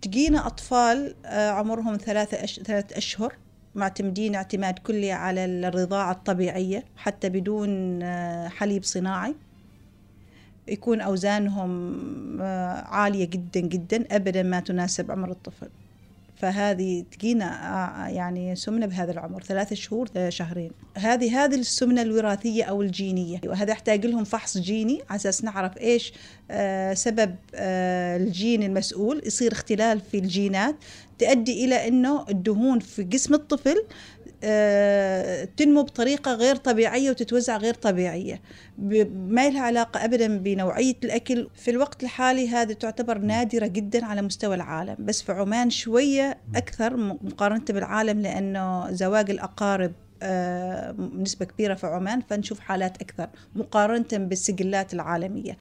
تجينا أطفال عمرهم 3 أشهر، معتمدين اعتماد كلي على الرضاعة الطبيعية حتى بدون حليب صناعي. يكون أوزانهم عالية جدا جدا، أبدا ما تناسب عمر الطفل. فهذه تجينا يعني سمنة بهذا العمر 3 شهور 3 شهرين. هذه السمنة الوراثية أو الجينية، وهذا يحتاج لهم فحص جيني على أساس نعرف إيش سبب الجين المسؤول. يصير اختلال في الجينات تؤدي إلى أنه الدهون في جسم الطفل تنمو بطريقة غير طبيعية وتتوزع غير طبيعية، ما لها علاقة أبدا بنوعية الأكل. في الوقت الحالي هذه تعتبر نادرة جدا على مستوى العالم، بس في عمان شوية أكثر مقارنة بالعالم، لأنه زواج الأقارب نسبة كبيرة في عمان، فنشوف حالات أكثر مقارنة بالسجلات العالمية.